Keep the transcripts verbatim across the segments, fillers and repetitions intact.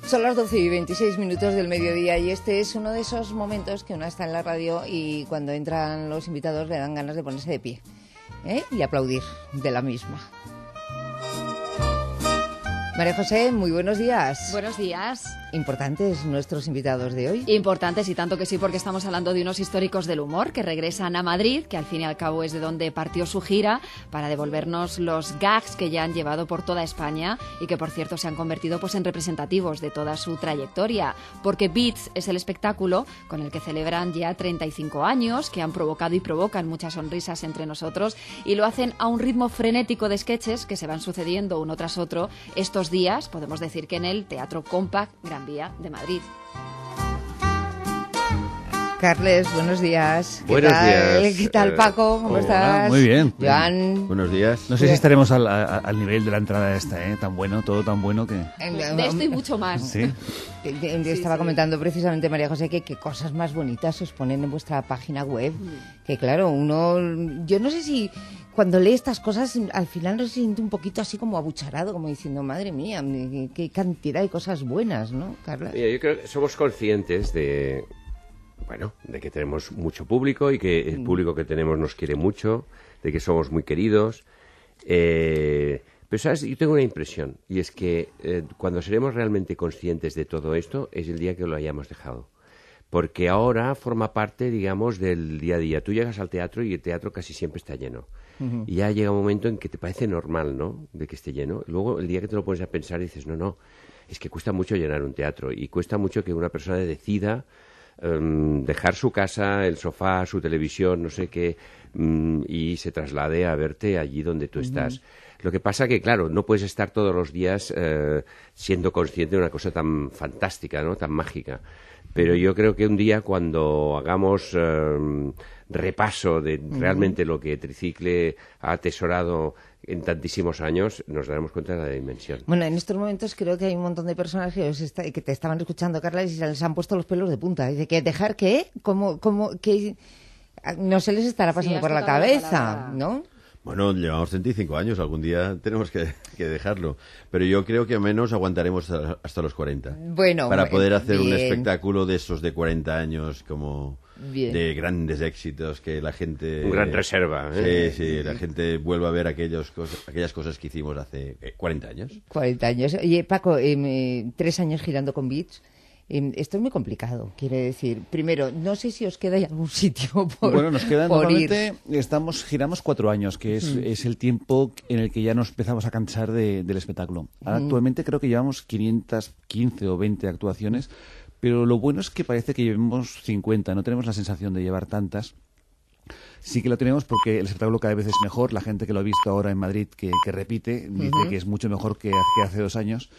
Son las doce y veintiséis minutos del mediodía y este es uno de esos momentos que uno está en la radio y cuando entran los invitados le dan ganas de ponerse de pie, ¿eh? Y aplaudir de la misma. María José, muy buenos días. Buenos días. Importantes nuestros invitados de hoy. Importantes y tanto que sí, porque estamos hablando de unos históricos del humor que regresan a Madrid, que al fin y al cabo es de donde partió su gira, para devolvernos los gags que ya han llevado por toda España y que, por cierto, se han convertido pues en representativos de toda su trayectoria. Porque Bits es el espectáculo con el que celebran ya treinta y cinco años, que han provocado y provocan muchas sonrisas entre nosotros y lo hacen a un ritmo frenético de sketches que se van sucediendo uno tras otro estos días, podemos decir que en el Teatro Compact Gran Vía de Madrid. Carles, buenos días. ¿Qué Buenos tal? días. ¿Qué tal, Paco? ¿Cómo Hola, estás? muy bien. Joan. Buenos días. No sé si estaremos al, a- al nivel de la entrada esta, ¿eh? Tan bueno, todo tan bueno que... De esto y mucho más. Sí. Te- te- te estaba sí. comentando precisamente, María José, que qué cosas más bonitas os ponen en vuestra página web. Que claro, uno... Yo no sé si cuando lee estas cosas al final se siente un poquito así como abucharado, como diciendo, madre mía, qué, qué cantidad de cosas buenas, ¿no, Carla? Mira, yo creo que somos conscientes de, bueno, de que tenemos mucho público y que el público que tenemos nos quiere mucho, de que somos muy queridos. Eh, pero, ¿sabes? Yo tengo una impresión, y es que eh, cuando seremos realmente conscientes de todo esto es el día que lo hayamos dejado. Porque ahora forma parte, digamos, del día a día. Tú llegas al teatro y el teatro casi siempre está lleno. Uh-huh. Y ya llega un momento en que te parece normal, ¿no?, de que esté lleno. Luego, el día que te lo pones a pensar, dices, no, no, es que cuesta mucho llenar un teatro. Y cuesta mucho que una persona decida um, dejar su casa, el sofá, su televisión, no sé qué, um, y se traslade a verte allí donde tú uh-huh. estás. Lo que pasa que, claro, no puedes estar todos los días eh, siendo consciente de una cosa tan fantástica, ¿no?, tan mágica. Pero yo creo que un día, cuando hagamos eh, repaso de realmente lo que Tricicle ha atesorado en tantísimos años, nos daremos cuenta de la dimensión. Bueno, en estos momentos creo que hay un montón de personas que, os está, que te estaban escuchando, Carla, y se les han puesto los pelos de punta. Dice que dejar qué, como, como que no se les estará pasando Sí, por la cabeza, la ¿no? Bueno, llevamos treinta y cinco años, algún día tenemos que, que dejarlo. Pero yo creo que al menos aguantaremos hasta, hasta los cuarenta. Bueno, para poder hacer bien. un espectáculo de esos de cuarenta años, como bien. De grandes éxitos, que la gente... Un gran reserva, ¿eh? Sí, sí, la gente vuelva a ver aquellos cos- aquellas cosas que hicimos hace eh, cuarenta años. cuarenta años. Oye, Paco, eh, tres años girando con Bits. Eh, esto es muy complicado, quiere decir. Primero, no sé si os queda algún sitio por Bueno, nos quedan por ir. normalmente, estamos, giramos cuatro años, que es, mm. es el tiempo en el que ya nos empezamos a cansar de, del espectáculo. Ahora, mm. Actualmente creo que llevamos quinientas quince o veinte actuaciones, pero lo bueno es que parece que llevemos cincuenta, no tenemos la sensación de llevar tantas. Sí que lo tenemos porque el espectáculo cada vez es mejor, la gente que lo ha visto ahora en Madrid, que, que repite, dice uh-huh. que es mucho mejor que, que hace dos años.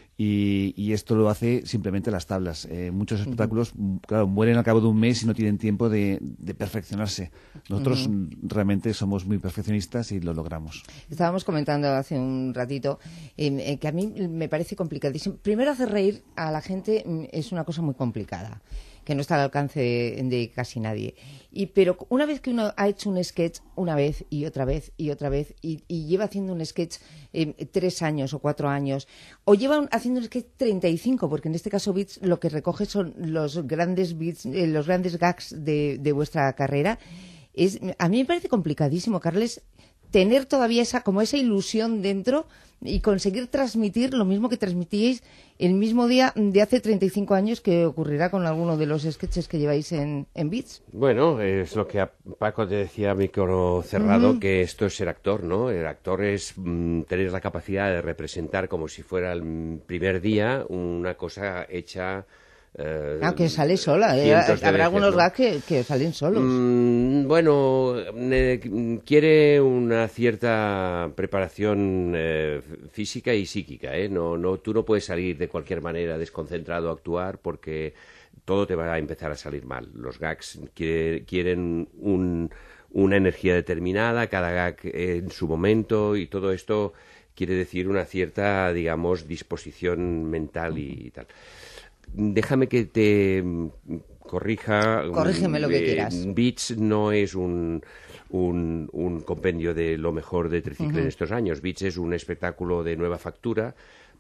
Y, y esto lo hace simplemente las tablas. Eh, muchos espectáculos, uh-huh. claro, mueren al cabo de un mes y no tienen tiempo de, de perfeccionarse. Nosotros uh-huh. realmente somos muy perfeccionistas y lo logramos. Estábamos comentando hace un ratito eh, eh, que a mí me parece complicadísimo. Primero, hacer reír a la gente mm, es una cosa muy complicada, que no está al alcance de, de casi nadie. Y, pero una vez que uno ha hecho un sketch una vez y otra vez y otra vez y, y lleva haciendo un sketch eh, tres años o cuatro años, o lleva un, haciendo un sketch treinta y cinco, porque en este caso Bits lo que recoge son los grandes bits, eh, los grandes gags de, de vuestra carrera, es, a mí me parece complicadísimo, Carles, tener todavía esa como esa ilusión dentro y conseguir transmitir lo mismo que transmitíais el mismo día de hace treinta y cinco años, que ocurrirá con alguno de los sketches que lleváis en, en Bits. Bueno, es lo que a Paco te decía a micro cerrado, uh-huh. que esto es ser actor, ¿no? El actor es mm, tener la capacidad de representar como si fuera el primer día una cosa hecha... Eh, ah, que sale sola. Eh, habrá veces, algunos ¿no? gags que, que salen solos. Mm, bueno, eh, quiere una cierta preparación eh, física y psíquica. ¿eh? No, no, tú no puedes salir de cualquier manera desconcentrado a actuar porque todo te va a empezar a salir mal. Los gags quiere, quieren un, una energía determinada, cada gag en su momento, y todo esto quiere decir una cierta, digamos, disposición mental y, y tal. Déjame que te corrija. Corrígeme lo que eh, quieras. Bits no es un, un, un compendio de lo mejor de Tricicle uh-huh. en estos años. Bits es un espectáculo de nueva factura,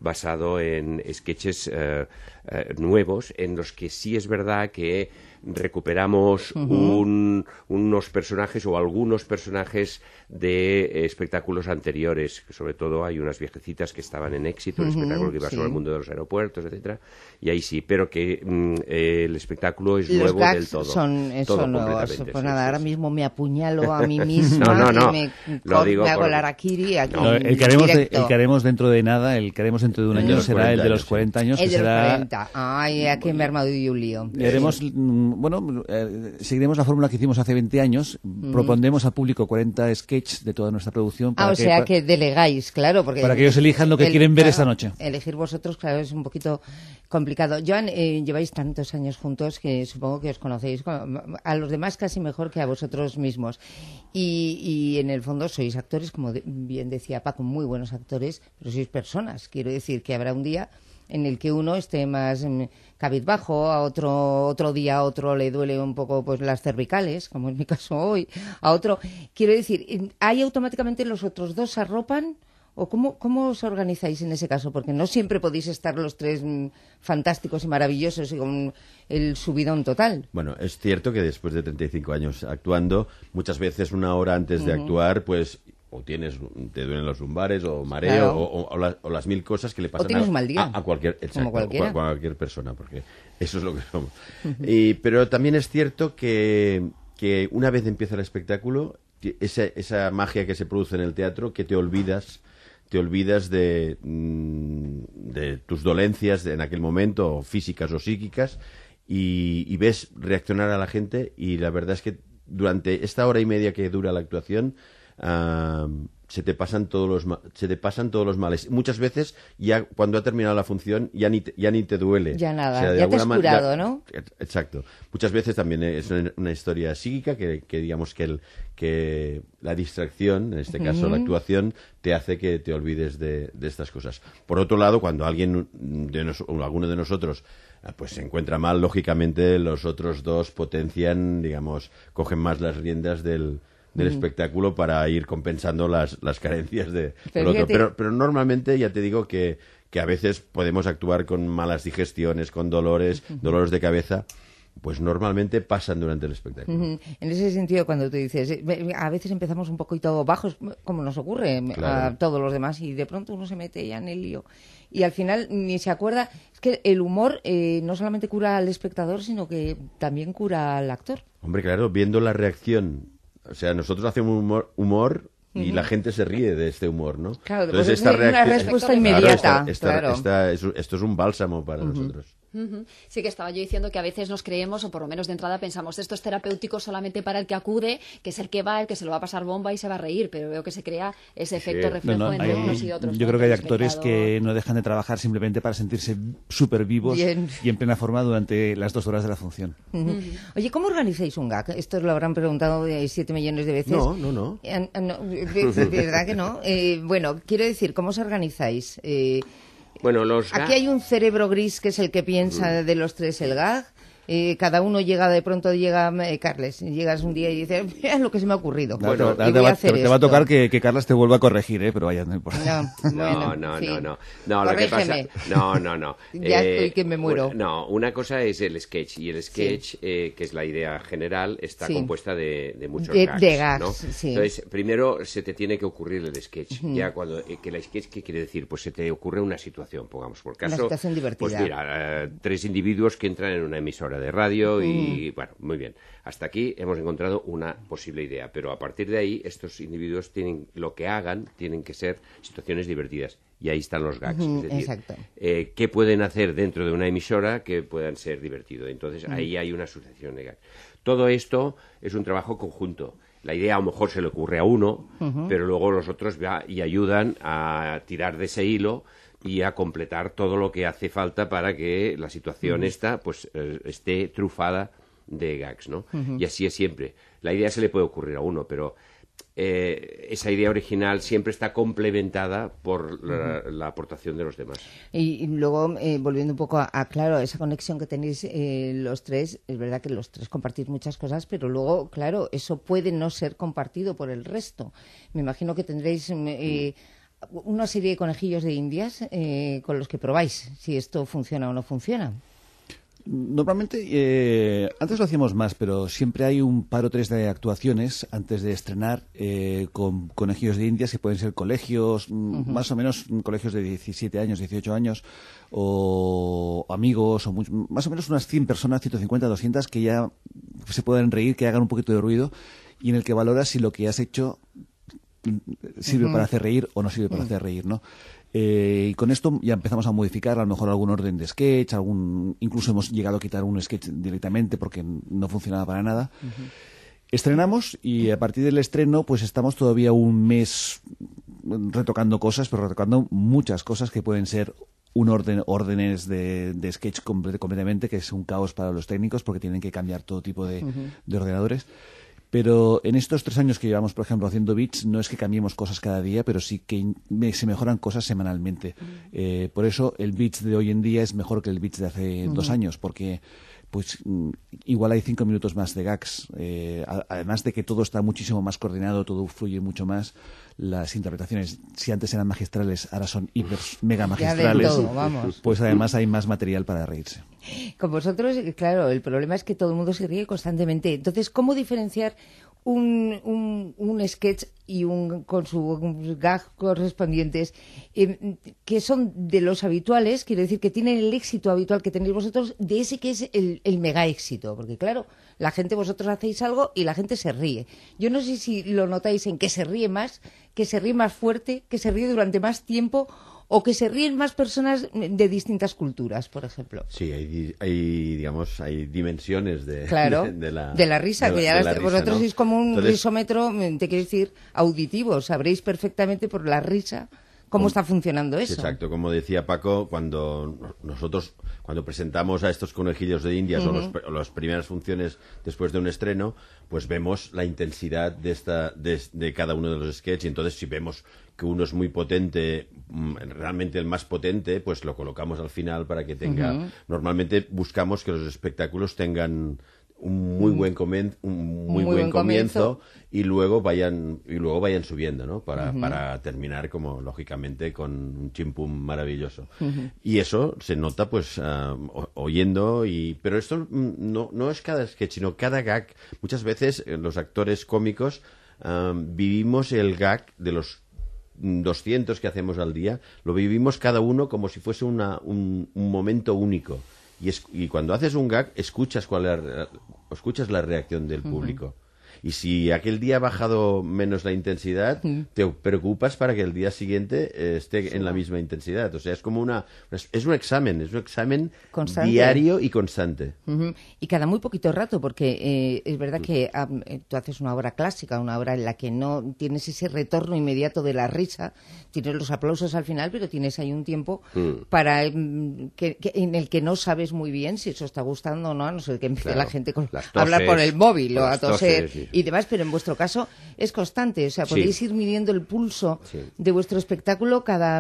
basado en sketches eh, eh, nuevos, en los que sí es verdad que recuperamos uh-huh. un, unos personajes o algunos personajes de eh, espectáculos anteriores. Sobre todo hay unas viejecitas que estaban en Éxito, uh-huh, el espectáculo que iba sí. sobre el mundo de los aeropuertos, etcétera. Y ahí sí, pero que mm, eh, el espectáculo es los nuevo gags del todo. Son, todo son nuevos. Pues sí, nada, sí, ahora sí. mismo me apuñalo a mí misma no, no, no. y me, Lo digo me hago por... el harakiri aquí no, en el, que haremos de, directo. el que haremos dentro de nada, el que haremos dentro de un año será el de los cuarenta años. El que de los será... cuarenta. Ay, aquí me he armado yo un lío. Y haremos, bueno, eh, seguiremos la fórmula que hicimos hace veinte años. Mm. Propondremos al público cuarenta sketches de toda nuestra producción. Para ah, o que, sea para, que delegáis, claro. Porque para que ellos elijan lo que el, quieren ver claro, esta noche. Elegir vosotros, claro, es un poquito complicado. Joan, eh, lleváis tantos años juntos que supongo que os conocéis a los demás casi mejor que a vosotros mismos. Y, y en el fondo sois actores, como de, bien decía Paco, muy buenos actores, pero sois personas. Quiero decir que habrá un día en el que uno esté más mm, cabizbajo, a otro otro día a otro le duele un poco pues las cervicales, como es mi caso hoy, a otro. Quiero decir, ¿ahí automáticamente los otros dos se arropan? ¿O cómo, cómo os organizáis en ese caso? Porque no siempre podéis estar los tres mm, fantásticos y maravillosos y con el subidón total. Bueno, es cierto que después de treinta y cinco años actuando, muchas veces una hora antes uh-huh. de actuar, pues o tienes te duelen los lumbares o mareo claro. o, o, o, la, o las mil cosas que le pasan a, mal día. a, a cualquier exacto, cualquiera. a cualquier persona, porque eso es lo que somos. Uh-huh. Y, pero también es cierto que, que una vez empieza el espectáculo, esa, esa magia que se produce en el teatro, que te olvidas te olvidas de, de tus dolencias de, en aquel momento, físicas o psíquicas, y, y ves reaccionar a la gente, y la verdad es que durante esta hora y media que dura la actuación, Uh, se te pasan todos los se te pasan todos los males. Muchas veces ya cuando ha terminado la función ya ni te, ya ni te duele. Ya nada, o sea, ya te has curado, ya, ¿no? Exacto. Muchas veces también es una, una historia psíquica que, que digamos que el que la distracción, en este caso uh-huh. la actuación, te hace que te olvides de, de estas cosas. Por otro lado, cuando alguien de nos, o alguno de nosotros pues se encuentra mal, lógicamente los otros dos potencian, digamos, cogen más las riendas del del mm. espectáculo para ir compensando las, las carencias de, del otro. Pero, pero normalmente ya te digo que, que a veces podemos actuar con malas digestiones, con dolores, uh-huh. dolores de cabeza, pues normalmente pasan durante el espectáculo. Uh-huh. En ese sentido, cuando tú dices, a veces empezamos un poquito bajos, como nos ocurre claro. a todos los demás, y de pronto uno se mete ya en el lío. Y al final ni se acuerda. Es que el humor eh, no solamente cura al espectador, sino que también cura al actor. Hombre, claro, viendo la reacción. O sea, nosotros hacemos humor, humor y uh-huh. la gente se ríe de este humor, ¿no? Claro, entonces pues esta es reacción, una respuesta inmediata. Claro, esta, esta, claro. esta, esta, esto es un bálsamo para uh-huh. nosotros. Uh-huh. Sí que estaba yo diciendo que a veces nos creemos, o por lo menos de entrada pensamos, esto es terapéutico solamente para el que acude, que es el que va, el que se lo va a pasar bomba y se va a reír, pero veo que se crea ese efecto sí. reflejo no, no, entre hay, unos y otros. Yo creo que hay actores que no dejan de trabajar simplemente para sentirse súper vivos Bien. y en plena forma durante las dos horas de la función. Uh-huh. Uh-huh. Oye, ¿cómo organizáis un gag? Esto lo habrán preguntado siete millones de veces. No, no, no. Eh, no de verdad que no. Eh, bueno, quiero decir, ¿cómo os organizáis? Eh, Bueno, los gag... Aquí hay un cerebro gris que es el que piensa de los tres el gag. Eh, cada uno llega, de pronto llega, eh, Carles, llegas un día y dices, mira lo que se me ha ocurrido. Bueno, te, te, va, te, te va a tocar que, que Carles te vuelva a corregir, ¿eh? Pero vaya, no importa. No, bueno, no, no, sí. no, no, no. Lo que pasa, no, no, no. ya eh, estoy que me muero. Una, no, una cosa es el sketch, y el sketch, sí. eh, que es la idea general, está sí. compuesta de, de muchos de, gags, de gags, ¿no? sí. Entonces, primero se te tiene que ocurrir el sketch. Uh-huh. Ya cuando, eh, que el sketch, ¿qué quiere decir? Pues se te ocurre una situación, pongamos por caso. Una situación divertida. Pues mira, eh, tres individuos que entran en una emisora de radio uh-huh. y, bueno, muy bien. Hasta aquí hemos encontrado una posible idea, pero a partir de ahí estos individuos tienen, lo que hagan, tienen que ser situaciones divertidas. Y ahí están los gags. Uh-huh, es decir, exacto. Eh, ¿qué pueden hacer dentro de una emisora que puedan ser divertidos? Entonces, uh-huh. ahí hay una asociación de gags. Todo esto es un trabajo conjunto. La idea a lo mejor se le ocurre a uno, uh-huh. pero luego los otros va y ayudan a tirar de ese hilo y a completar todo lo que hace falta para que la situación uh-huh. esta pues eh, esté trufada de gags, ¿no? Uh-huh. Y así es siempre. La idea se le puede ocurrir a uno, pero eh, esa idea original siempre está complementada por la, uh-huh. la aportación de los demás. Y, y luego, eh, volviendo un poco a, a, claro, esa conexión que tenéis eh, los tres, es verdad que los tres compartís muchas cosas, pero luego, claro, eso puede no ser compartido por el resto. Me imagino que tendréis... Eh, una serie de conejillos de indias eh, con los que probáis si esto funciona o no funciona. Normalmente, eh, antes lo hacíamos más, pero siempre hay un par o tres de actuaciones antes de estrenar eh, con conejillos de indias, que pueden ser colegios, uh-huh. más o menos colegios de diecisiete años, dieciocho años, o amigos, o muy, más o menos unas cien personas, ciento cincuenta, doscientas, que ya se pueden reír, que hagan un poquito de ruido, y en el que valoras si lo que has hecho sirve uh-huh. para hacer reír o no sirve para uh-huh. hacer reír, ¿no? Eh, y con esto ya empezamos a modificar a lo mejor algún orden de sketch, algún, incluso hemos llegado a quitar un sketch directamente porque no funcionaba para nada. Uh-huh. Estrenamos y a partir del estreno pues estamos todavía un mes retocando cosas, pero retocando muchas cosas que pueden ser un orden, órdenes de, de sketch complet, completamente, que es un caos para los técnicos porque tienen que cambiar todo tipo de, uh-huh. de ordenadores. Pero en estos tres años que llevamos, por ejemplo, haciendo beats, no es que cambiemos cosas cada día, pero sí que me, se mejoran cosas semanalmente. Eh, por eso el beats de hoy en día es mejor que el beats de hace uh-huh. dos años, porque pues igual hay cinco minutos más de gags. Eh, además de que todo está muchísimo más coordinado, todo fluye mucho más. Las interpretaciones, si antes eran magistrales, ahora son hiper mega magistrales. Todo, vamos. Pues además hay más material para reírse. Con vosotros, claro, el problema es que todo el mundo se ríe constantemente. Entonces, ¿cómo diferenciar un, un, un sketch y un con sus gags correspondientes eh, que son de los habituales, quiero decir, que tienen el éxito habitual que tenéis vosotros, de ese que es el, el mega éxito? Porque claro, la gente, vosotros hacéis algo y la gente se ríe. Yo no sé si lo notáis en que se ríe más, que se ríe más fuerte, que se ríe durante más tiempo, o que se ríen más personas de distintas culturas, por ejemplo. Sí, hay, hay digamos, hay dimensiones de, claro, de, de, la, de la risa, de la, que ya las, risa, vosotros ¿no? sois como un Entonces, risómetro, te quiero decir, auditivo, sabréis perfectamente por la risa cómo está funcionando eso. Exacto, como decía Paco, cuando nosotros, cuando presentamos a estos conejillos de indias, uh-huh. o, los, o las primeras funciones después de un estreno, pues vemos la intensidad de esta de, de cada uno de los sketches, y entonces si vemos que uno es muy potente, realmente el más potente, pues lo colocamos al final para que tenga... Uh-huh. Normalmente buscamos que los espectáculos tengan un muy buen comen, un muy, muy buen, buen comienzo, comienzo y luego vayan y luego vayan subiendo, ¿no? Para, uh-huh. para terminar como lógicamente con un chimpum maravilloso. Uh-huh. Y eso se nota pues uh, oyendo y pero esto no no es cada sketch, sino cada gag. Muchas veces los actores cómicos uh, vivimos el gag de los doscientos que hacemos al día, lo vivimos cada uno como si fuese una, un, un momento único. Y, es, y cuando haces un gag, escuchas cuál es, escuchas la reacción del público. Uh-huh. Y si aquel día ha bajado menos la intensidad, uh-huh. te preocupas para que el día siguiente eh, esté sí. en la misma intensidad. O sea, es como una... Es un examen, es un examen constante. Diario y constante. Uh-huh. Y cada muy poquito rato, porque eh, es verdad que um, tú haces una obra clásica, una obra en la que no tienes ese retorno inmediato de la risa, tienes los aplausos al final, pero tienes ahí un tiempo uh-huh. para um, que, que, en el que no sabes muy bien si eso está gustando o no, a no ser que empiece claro. la gente con, a hablar por el móvil o a toser... Toses, y demás, pero en vuestro caso es constante, o sea, podéis sí. ir midiendo el pulso sí. de vuestro espectáculo cada,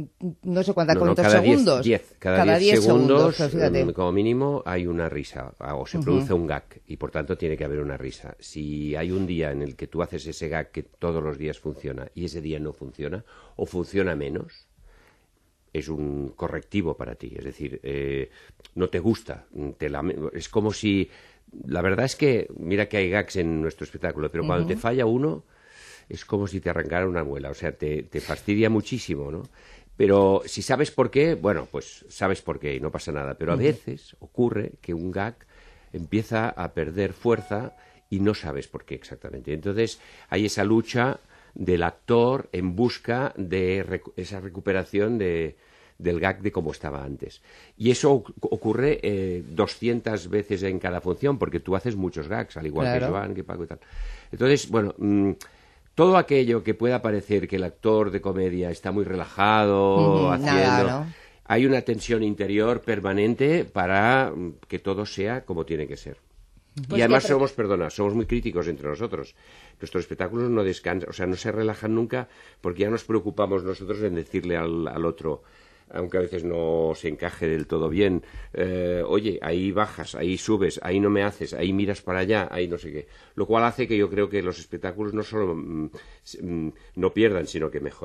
no sé cuántos no, no, segundos. diez, diez, cada, cada diez segundos, segundos como mínimo, hay una risa, o se uh-huh. produce un gag, y por tanto tiene que haber una risa. Si hay un día en el que tú haces ese gag que todos los días funciona, y ese día no funciona, o funciona menos, es un correctivo para ti, es decir, eh, no te gusta, te la, es como si... La verdad es que, mira que hay gags en nuestro espectáculo, pero cuando uh-huh. te falla uno, es como si te arrancara una muela, o sea, te, te fastidia muchísimo, ¿no? Pero si sabes por qué, bueno, pues sabes por qué y no pasa nada. Pero a uh-huh. veces ocurre que un gag empieza a perder fuerza y no sabes por qué exactamente. Entonces hay esa lucha del actor en busca de recu- esa recuperación de... del gag de cómo estaba antes. Y eso ocurre eh, doscientas veces en cada función, porque tú haces muchos gags, al igual claro. que Joan, que Paco y tal. Entonces, bueno, mmm, todo aquello que pueda parecer que el actor de comedia está muy relajado, mm, haciendo... Nada, ¿no? Hay una tensión interior permanente para que todo sea como tiene que ser. Pues y además que... somos, perdona, somos muy críticos entre nosotros. Nuestros espectáculos no descansan, o sea, no se relajan nunca, porque ya nos preocupamos nosotros en decirle al, al otro... aunque a veces no se encaje del todo bien, eh, oye, ahí bajas, ahí subes, ahí no me haces, ahí miras para allá, ahí no sé qué. Lo cual hace que yo creo que los espectáculos no solo mm, no pierdan, sino que mejoren.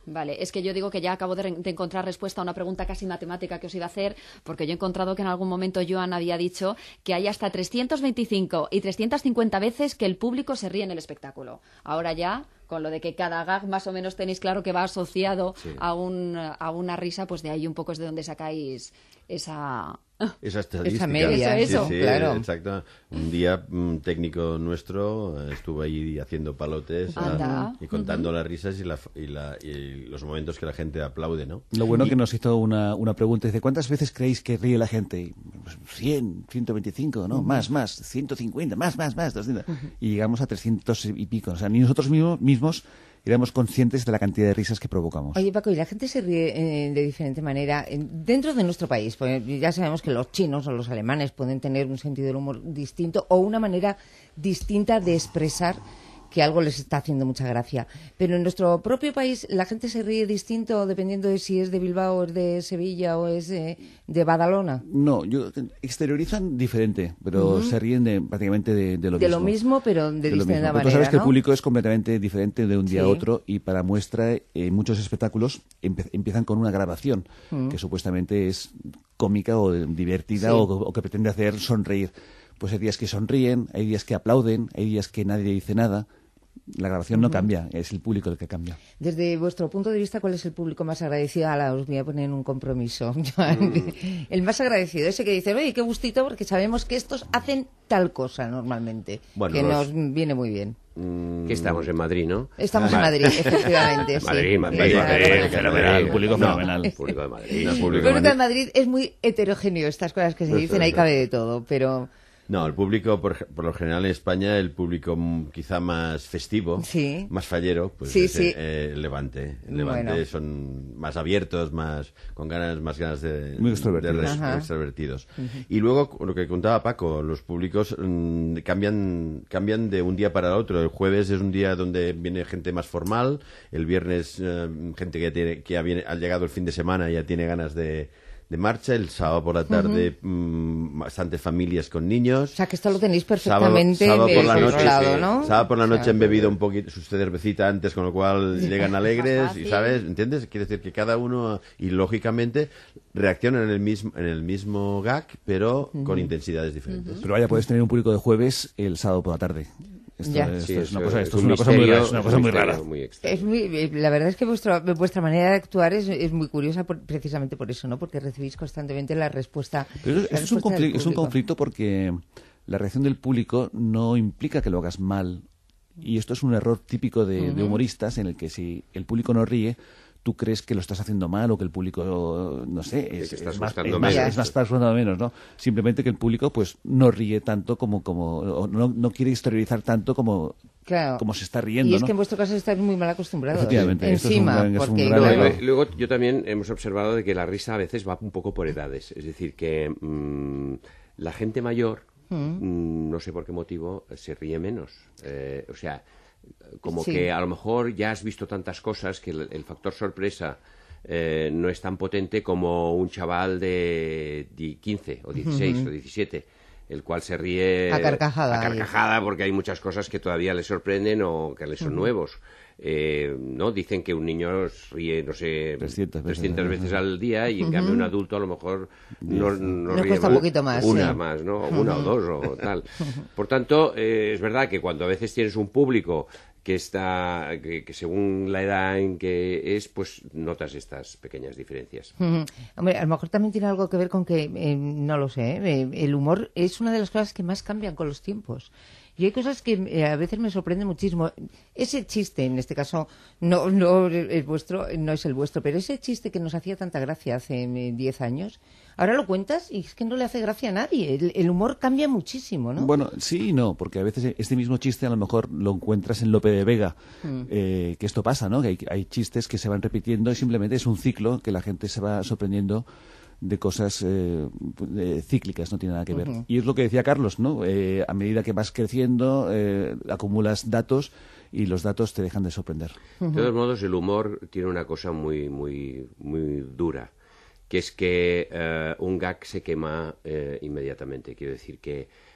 Vale, es que yo digo que ya acabo de, re- de encontrar respuesta a una pregunta casi matemática que os iba a hacer, porque yo he encontrado que en algún momento Joan había dicho que hay hasta trescientas veinticinco y trescientas cincuenta veces que el público se ríe en el espectáculo. Ahora ya, con lo de que cada gag más o menos tenéis claro que va asociado Sí. a, un, a una risa, pues de ahí un poco es de donde sacáis esa... Esa estadística. media, Eso, eso. Sí, sí, claro. exacto. Un día un técnico nuestro eh, estuvo ahí haciendo palotes ah, Anda. y contando las risas y, la, y, la, y los momentos que la gente aplaude, ¿no? Lo bueno que nos hizo una, una pregunta, dice, ¿cuántas veces creéis que ríe la gente? Y, pues, cien, ciento veinticinco, ¿no? Más, más, ciento cincuenta, más, más, más, doscientos. Y llegamos a trescientos y pico. O sea, ni nosotros mismos, mismos éramos conscientes de la cantidad de risas que provocamos. Oye, Paco, ¿y la gente se ríe eh, de diferente manera? Eh, dentro de nuestro país, pues ya sabemos que los chinos o los alemanes pueden tener un sentido del humor distinto o una manera distinta de expresar que algo les está haciendo mucha gracia. Pero en nuestro propio país la gente se ríe distinto dependiendo de si es de Bilbao, o es de Sevilla o es eh, de Badalona. No, yo, exteriorizan diferente, pero se ríen de, prácticamente de, de lo De mismo. lo mismo, pero de, De lo distinta mismo. Pero manera, tú sabes que ¿no? el público es completamente diferente de un día Sí. a otro y para muestra eh, muchos espectáculos empe- empiezan con una grabación que supuestamente es cómica o divertida Sí. o, o que pretende hacer sonreír. Pues hay días que sonríen, hay días que aplauden, hay días que nadie dice nada. La grabación no cambia, es el público el que cambia. Desde vuestro punto de vista, ¿cuál es el público más agradecido? Ahora os voy a poner en un compromiso, Joan. El más agradecido, ese que dice, oye, qué gustito, porque sabemos que estos hacen tal cosa normalmente, Bueno, que los- nos viene muy bien. Que estamos en Madrid, ¿no? Estamos en Madrid, efectivamente. sí. Madrid, Madrid, Sí, Madrid, claro. fenomenal, el público No, fenomenal. el público de Madrid. No, el El público público de de Madrid es muy heterogéneo, estas cosas que se Eso, dicen, ahí eso. cabe de todo, pero... No, el público, por, por lo general en España, el público mm, quizá más festivo, Sí. más fallero, pues Sí, es sí. eh, el Levante. El Levante Bueno. son más abiertos, más con ganas, más ganas de, Muy extrovertidos. de res- Ajá. extrovertidos. Y luego, lo que contaba Paco, los públicos mm, cambian, cambian de un día para el otro. El jueves es un día donde viene gente más formal, el viernes eh, gente que, tiene, que ha, viene- ha llegado el fin de semana y ya tiene ganas de... de marcha, el sábado por la tarde mm, bastantes familias con niños. O sea, que esto lo tenéis Sábado, perfectamente sábado por la eh, noche, controlado, sí. ¿no? Sábado por la O sea, noche han bebido un poquito su cervecita antes, con lo cual llegan alegres, fácil. y ¿sabes? ¿Entiendes? Quiere decir que cada uno, y lógicamente, reaccionan en el mismo, en el mismo gag, pero con intensidades diferentes. Pero vaya, puedes tener un público de jueves el sábado por la tarde. Esto, Ya. esto Sí, es una eso cosa, es esto es un una cosa muy misterio, rara. Es una es cosa un muy misterio rara. muy extraño. Es muy, eh, la verdad es que vuestra, vuestra manera de actuar es, es muy curiosa por- precisamente por eso, ¿no? Porque recibís constantemente la respuesta. Pero la esto es un, respuesta del conflicto, es un público. conflicto porque la reacción del público no implica que lo hagas mal. Y esto es un error típico de, de humoristas en el que si el público no ríe, tú crees que lo estás haciendo mal o que el público, no sé, es, que estás es más, gustando es más- menos. es más estás gustando menos, ¿no? Simplemente que el público pues no ríe tanto como, como o no, no quiere exteriorizar tanto como, Claro. como se está riendo, Y es ¿no? que en vuestro caso estáis muy mal acostumbrados. Efectivamente, esto es un Encima, gran- es un porque gran No, claro, error. y luego yo también hemos observado de que la risa a veces va un poco por edades. Es decir, que mm, la gente mayor, mm, no sé por qué motivo, se ríe menos. Eh, o sea, como Sí. que a lo mejor ya has visto tantas cosas que el, el factor sorpresa eh, no es tan potente como un chaval de di- quince o dieciséis o diecisiete, el cual se ríe A carcajada, a carcajada porque hay muchas cosas que todavía le sorprenden o que le son nuevos. Eh, no dicen que un niño ríe, no sé, trescientas veces, trescientas veces al día y en cambio un adulto a lo mejor no, no Nos ríe cuesta un poquito más, una sí. más, ¿no? Una o dos o tal. Por tanto, eh, es verdad que cuando a veces tienes un público que está que, que según la edad en que es, pues notas estas pequeñas diferencias. Ujú. Hombre, a lo mejor también tiene algo que ver con que, eh, no lo sé, eh, el humor es una de las cosas que más cambian con los tiempos. Y hay cosas que eh, a veces me sorprenden muchísimo. Ese chiste, en este caso, no, no es vuestro, no es el vuestro, pero ese chiste que nos hacía tanta gracia hace eh, diez años, ahora lo cuentas y es que no le hace gracia a nadie. El, el humor cambia muchísimo, ¿no? Bueno, sí y no, porque a veces este mismo chiste a lo mejor lo encuentras en Lope de Vega, eh, que esto pasa, ¿no? Que hay, hay chistes que se van repitiendo y simplemente es un ciclo que la gente se va sorprendiendo de cosas eh, eh, cíclicas, no tiene nada que ver. Y es lo que decía Carlos, ¿no? Eh, a medida que vas creciendo, eh, acumulas datos y los datos te dejan de sorprender. De todos modos, el humor tiene una cosa muy, muy, muy dura, que es que eh, un gag se quema eh, inmediatamente. Quiero decir que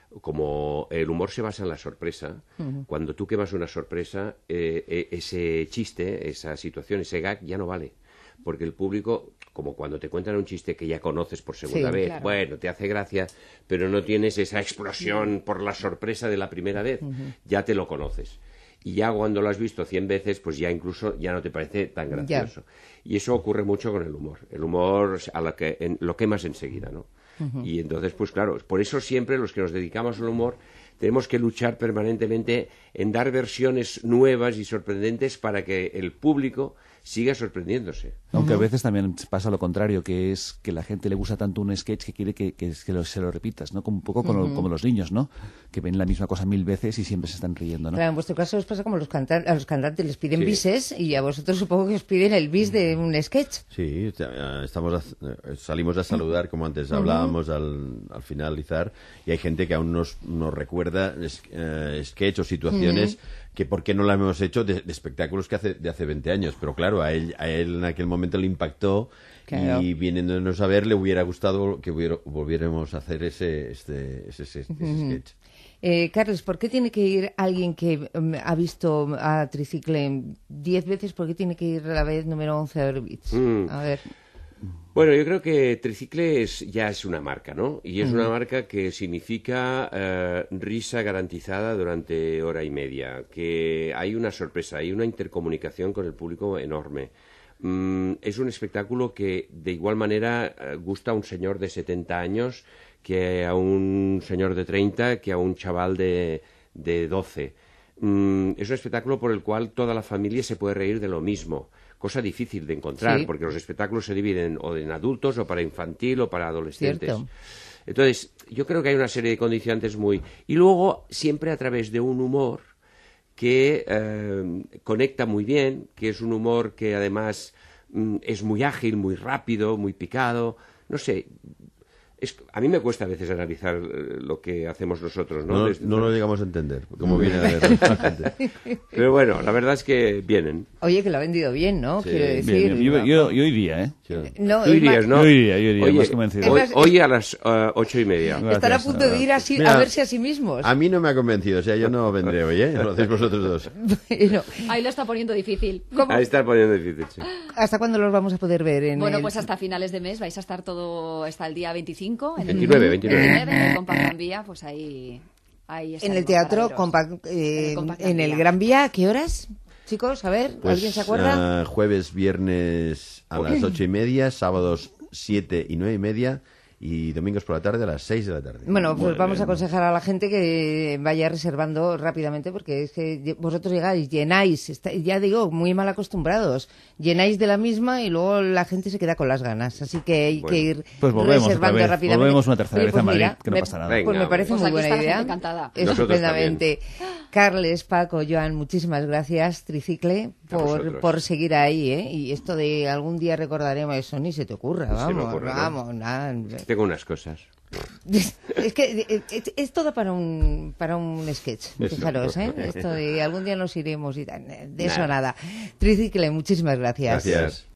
como el humor se basa en la sorpresa, uh-huh. cuando tú quemas una sorpresa, eh, eh, ese chiste, esa situación, ese gag ya no vale. Porque el público, como cuando te cuentan un chiste que ya conoces por segunda sí, vez, claro. bueno, te hace gracia, pero no tienes esa explosión por la sorpresa de la primera vez, uh-huh. ya te lo conoces. Y ya cuando lo has visto cien veces, pues ya incluso ya no te parece tan gracioso. Ya. Y eso ocurre mucho con el humor. El humor a la que en, lo quemas enseguida, ¿no? Uh-huh. Y entonces, pues claro, por eso siempre los que nos dedicamos al humor tenemos que luchar permanentemente en dar versiones nuevas y sorprendentes para que el público siga sorprendiéndose. Aunque uh-huh. a veces también pasa lo contrario, que es que la gente le gusta tanto un sketch que quiere que, que, que lo, se lo repitas, ¿no? Como un poco como, uh-huh. como los niños, ¿no? Que ven la misma cosa mil veces y siempre se están riendo, ¿no? Claro, en vuestro caso os pasa como los cantan- a los cantantes les piden sí. bises y a vosotros supongo que os piden el bis de un sketch. Sí, estamos a, salimos a saludar, como antes hablábamos uh-huh. al, al finalizar, y hay gente que aún nos, nos recuerda es, uh, sketch o situaciones uh-huh. que por qué no la hemos hecho de, de espectáculos que hace de hace veinte años, pero claro, a él, a él en aquel momento le impactó, claro. y viniéndonos a ver le hubiera gustado que hubiera, volviéramos a hacer ese, este, ese, ese, ese uh-huh. sketch. Eh, Carles, ¿por qué tiene que ir alguien que um, ha visto a Tricicle diez veces? ¿Por qué tiene que ir a la vez número once a Orbits? Mm. A ver... Bueno, yo creo que Tricicle es, ya es una marca, ¿no? Y es uh-huh. una marca que significa eh, risa garantizada durante hora y media, que hay una sorpresa, hay una intercomunicación con el público enorme. Mm, es un espectáculo que de igual manera eh, gusta a un señor de setenta años que a un señor de treinta, que a un chaval de, de doce. Mm, es un espectáculo por el cual toda la familia se puede reír de lo mismo. Cosa difícil de encontrar, sí. porque los espectáculos se dividen o en adultos, o para infantil, o para adolescentes. Cierto. Entonces, yo creo que hay una serie de condicionantes muy... Y luego, siempre a través de un humor que eh, conecta muy bien, que es un humor que además mm, es muy ágil, muy rápido, muy picado. No sé... Es, a mí me cuesta a veces analizar lo que hacemos nosotros, ¿no? No, Desde, no lo llegamos a entender, como viene a ver la gente. Pero bueno, la verdad es que vienen. Oye, que lo ha vendido bien, ¿no? Sí. Quiero decir... Bien, bien. Yo, yo, yo iría, ¿eh? Sí. No, Tú irías, ¿no? Yo iría, yo iría, Oye, más convencido. Hoy, hoy a las uh, ocho y media. Gracias. Están a punto de ir así, Mira, a verse a sí mismos. A mí no me ha convencido, o sea, yo no vendré hoy, ¿eh? Lo hacéis vosotros dos. Bueno, Ahí lo está poniendo difícil. ¿cómo? Ahí está poniendo difícil, sí. ¿Hasta cuándo los vamos a poder ver? En Bueno, el... pues hasta finales de mes vais a estar todo, hasta el día veinticinco. En veintinueve, el, veintinueve. En el Compact Gran Vía, pues ahí, ahí En el estaremos Teatro para veros. Compact, eh, En el Compact en Gran el Vía. Gran Vía, ¿a qué horas? Chicos, a ver, Pues, ¿alguien se acuerda? Uh, jueves, viernes a las ocho y media, sábados siete y nueve y media, y domingos por la tarde a las seis de la tarde. Bueno, pues Muy vamos bien. a aconsejar a la gente que vaya reservando rápidamente, porque es que vosotros llegáis, llenáis, está, ya digo, muy mal acostumbrados, llenáis de la misma y luego la gente se queda con las ganas, así que hay Bueno, que ir pues volvemos reservando otra vez, rápidamente. volvemos una tercera Oye, vez pues a Madrid, mira, que no me- pasa nada. Venga, Pues me parece pues muy aquí buena está la idea. gente encantada. Nosotros Estupendamente. Carles, Paco, Joan, muchísimas gracias, Tricicle, A por, vosotros. por seguir ahí, ¿eh? Y esto de algún día recordaremos eso, ni se te ocurra, Ni se me vamos, ocurre, ¿no? vamos, nada. Tengo unas cosas. Es que eh, es, es todo para un para un sketch, Eso. fijaros, ¿eh? Esto de algún día nos iremos y tal, de eso Nada. nada. Tricicle, muchísimas gracias. Gracias.